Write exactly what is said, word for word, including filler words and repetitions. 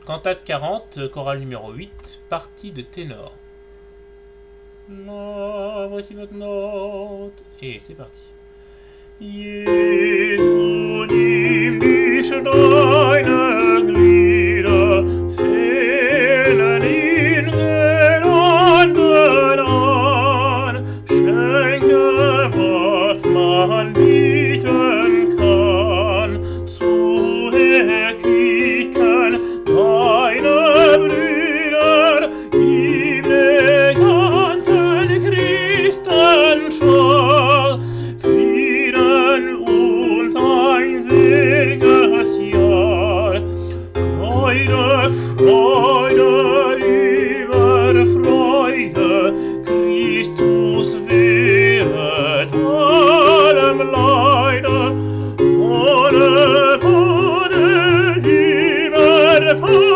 Cantate quarante, chorale numéro huit, partie de ténor. Là, voici votre note. Et c'est parti. Jesu, nimm dich deine Glieder, fehlen in Gelanden an, schenke, was man bieten kann, zu erquicken deine Brüder, gib der ganzen Christenschar Frieden und ein seliges Jahr. Freude, Freude über Freude, Christus wehret allem Leide. Wonne, Wonne über Freude.